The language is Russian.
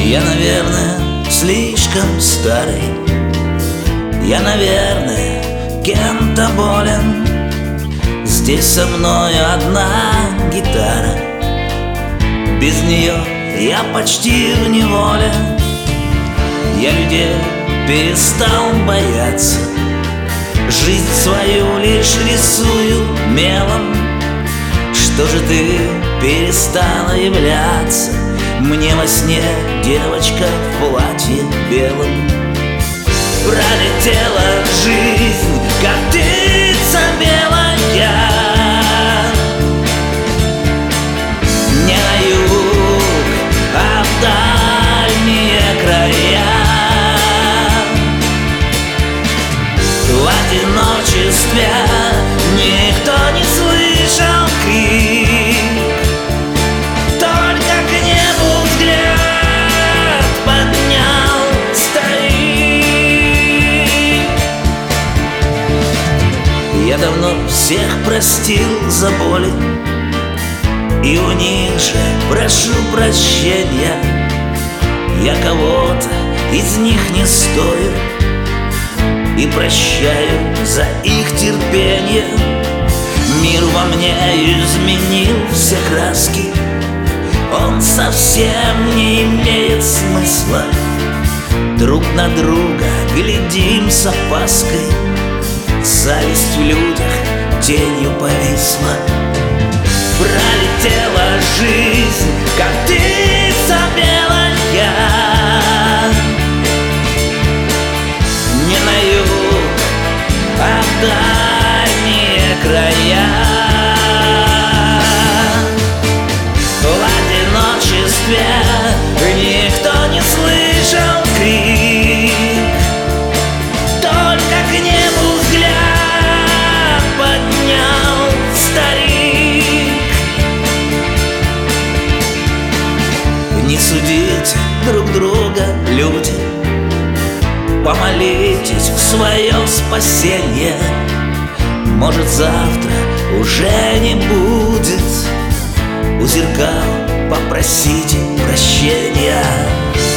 Я, наверное, слишком старый. Я, наверное, кем-то болен. Здесь со мной одна гитара. Без нее я почти в неволе. Я людей перестал бояться. Жизнь свою лишь рисую мелом. Что же ты перестала являться мне во сне, девочка в платье белом? Пролетела жизнь, как птица белая, не на юг, а в дальние края. В одиночестве никто не слышал крик, только к небу взгляд поднял старик. Я давно всех простил за боли, и у них же прошу прощения. Я кого-то из них не стою и прощаю за их терпение. Мир во мне изменил все краски, он совсем не имеет смысла. Друг на друга глядим с опаской, зависть в людях тенью повисла. Пролетела жизнь, как птица белая, не на юг, а в дальние края. В одиночестве никто не слышал крик, только к небу взгляд поднял старик. Не судите друг друга, люди, помолитесь в свое спасение. Может, завтра уже не будет. У зеркал попросите прощения.